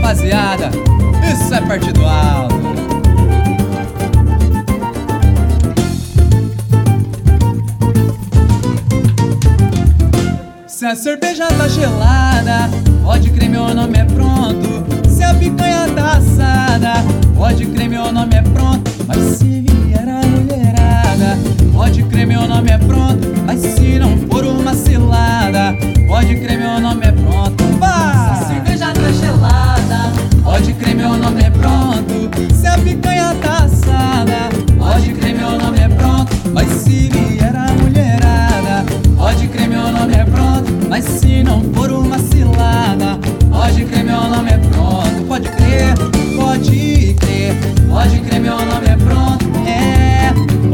rapaziada, isso é partido alto. Se a cerveja tá gelada, pode crer, meu nome é pronto. Se a picanha tá assada, pode crer, meu nome é pronto. Mas se vier a mulherada, pode crer, meu nome é pronto. Mas se não for uma cilada, pode crer, meu nome é pronto. Vai! Se a cerveja tá gelada, pode crer, meu nome é pronto. Se a picanha tá assada, pode crer, meu nome é pronto. Mas se vier a mulherada, pode crer, meu nome é pronto. Mas se não for uma cilada, pode crer, meu nome é pronto. Pode crer, pode crer, pode crer, meu nome é pronto. É,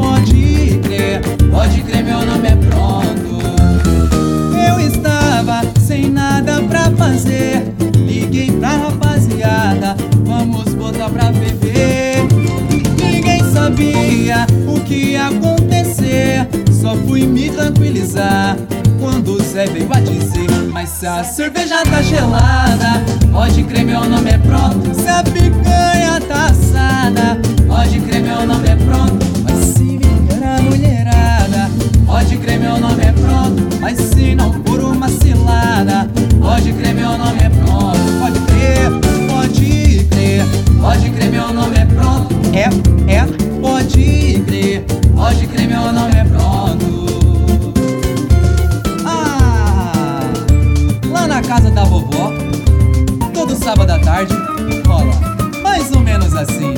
pode crer, meu nome é pronto. Eu estava sem nada pra fazer, liguei pra rapaziada, vamos botar pra beber. Ninguém sabia o que ia acontecer, só fui me tranquilizar quando o Zé veio a dizer: mas se a cerveja tá gelada, pode crer, meu nome é pronto. Se a picanha tá assada, pode crer, meu nome é pronto. Mas se vier a mulherada, pode crer, meu nome é pronto. Mas se não for uma cilada, pode crer, meu nome é pronto. Pode crer, pode crer, pode crer, meu nome é pronto. Pode crer, meu nome é pronto. Na casa da vovó, todo sábado à tarde, rola mais ou menos assim.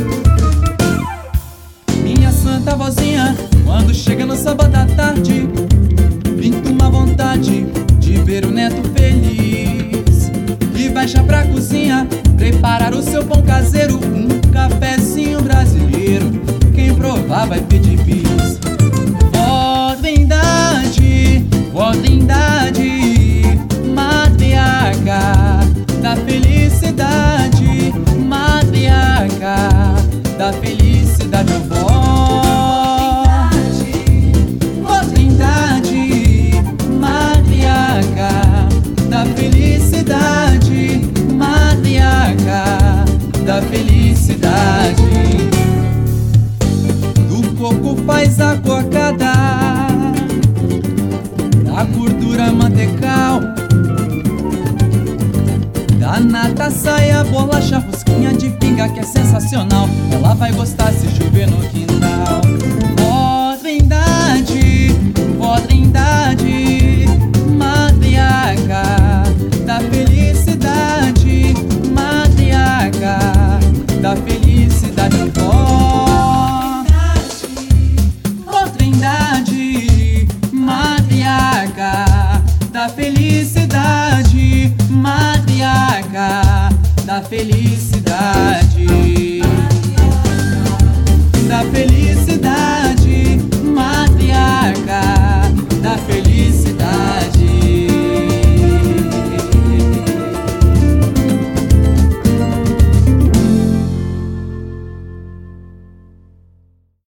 Minha santa vozinha, quando chega no sábado à tarde, pinta uma vontade de ver o neto feliz. E vai já pra cozinha, preparar o seu pão caseiro, um cafezinho brasileiro, quem provar vai pedir bis. Ó Trindade, ó Trindade, matriarca da felicidade, matriarca da felicidade, ó Trindade, matriarca da felicidade, matriarca da felicidade. Do coco faz a cocada, da gordura mantecal, da nata sai a bolacha, rosquinha de pinga que é sensacional. Ela vai gostar se chover no quintal. Ó Trindade, matriarca da felicidade, matriarca da felicidade.